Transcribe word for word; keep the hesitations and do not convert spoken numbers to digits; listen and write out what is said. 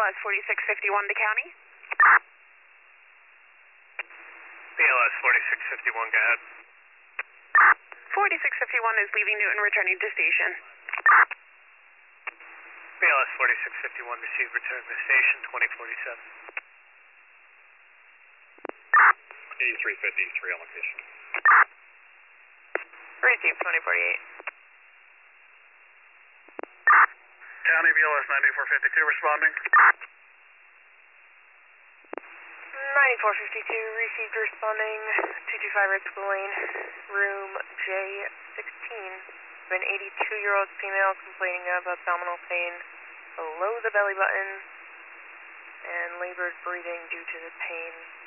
S forty-six fifty-one to county. B L S forty-six fifty-one, go ahead. forty-six fifty-one is leaving Newton, returning to station. B L S forty-six fifty-one, received, return to station, twenty forty-seven. eighty-three fifty-three on location. Received, twenty forty-eight. County B L S ninety-four fifty-two responding. ninety-four fifty-two, received, responding, two two five Red School Lane, room J sixteen. An eighty-two-year-old female complaining of abdominal pain below the belly button and labored breathing due to the pain.